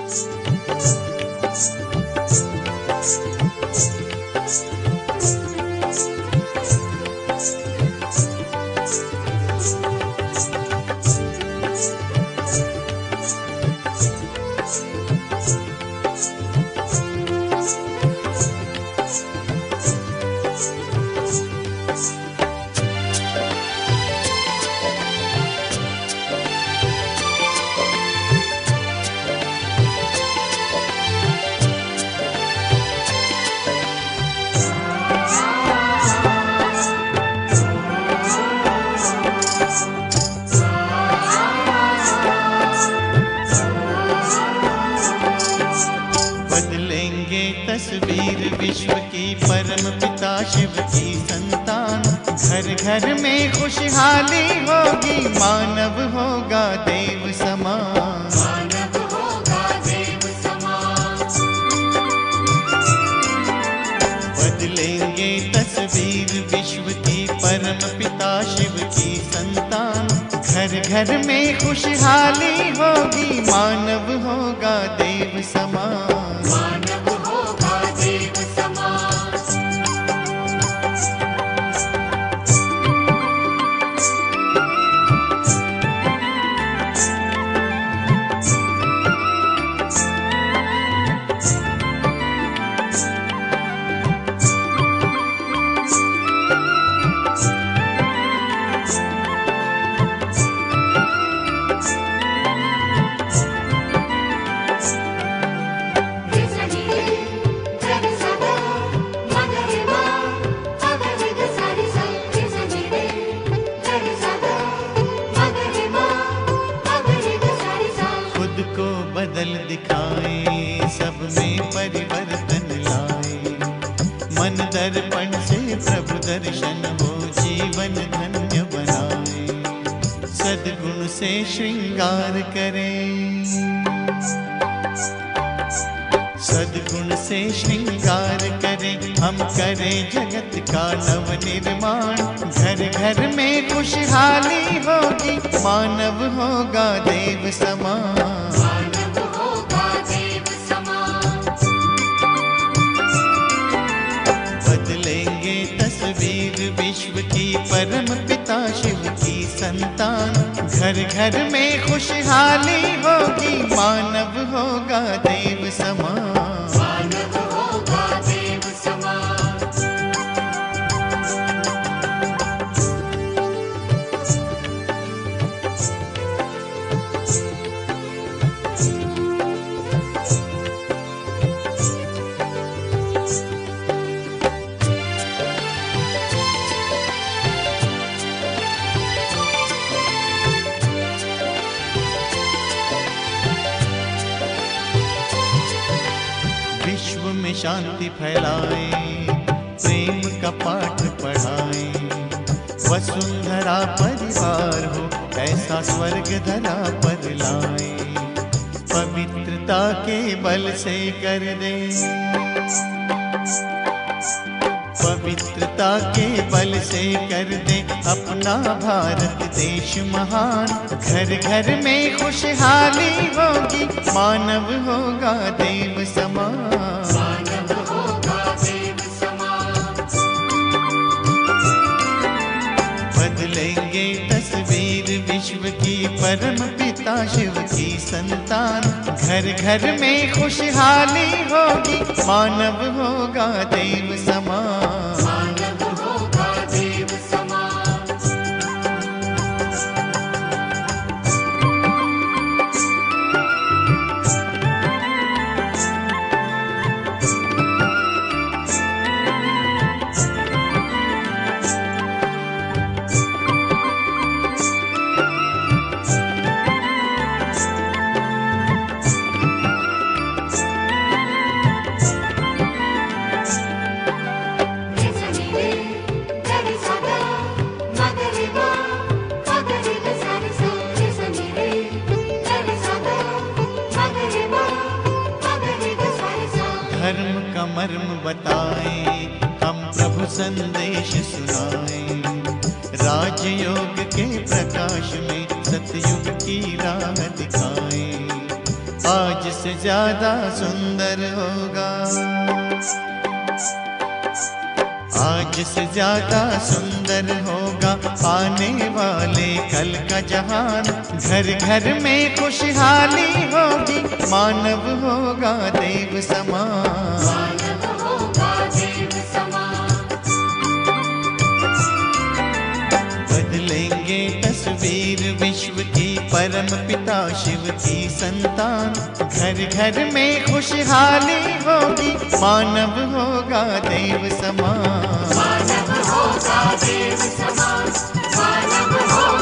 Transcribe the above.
तस्वीर विश्व की परम पिता शिव की संतान। घर घर में खुशहाली होगी, मानव होगा देव समान। मानव होगा देव समान। बदलेंगे तस्वीर विश्व की परम पिता शिव की संतान। घर घर में खुशहाली होगी, मानव होगा देव समान। मानव होगा देव समान। बदल दिखाए, सब में परिवर्तन लाए। मन दर्पण से प्रभु दर्शन हो, जीवन धन्य बनाए। सद्गुण से श्रृंगार करें, सद्गुण से श्रृंगार करें। हम करें जगत का नव निर्माण। घर घर में खुशहाली होगी, मानव होगा देव समान। मानव होगा देव समान। बदलेंगे तस्वीर विश्व की परम पिता शिव की संतान। घर घर में खुशहाली होगी, मानव होगा देव समान। मानव होगा देव समान। विश्व में शांति फैलाए, प्रेम का पाठ पढ़ाए। वसुंधरा परिवार हो, ऐसा स्वर्ग धरा पर लाए। पवित्रता के बल से कर दे, पवित्रता के बल से कर दे अपना भारत देश महान। घर घर में खुशहाली होगी, मानव होगा देव समान। मानव होगा देव समान। बदलेंगे तस्वीर विश्व की परम पिता शिव की संतान। घर घर में खुशहाली होगी, मानव होगा देव समान। मानव होगा देव समान। धर्म का मर्म बताए, हम प्रभु संदेश सुनाए। राजयोग के प्रकाश में सतयुग की राह दिखाए। आज से ज्यादा सुंदर होगा, आज से ज्यादा सुंदर होगा आने वाले कल का जहान। घर घर में खुशहाली होगी, मानव होगा देव समान। मानव होगा देव समान। बदलेंगे तस्वीर विश्व की परम पिता शिव की संतान। घर घर में खुशहाली होगी, मानव होगा देव समान। मानव होगा देव समान। मानव होगा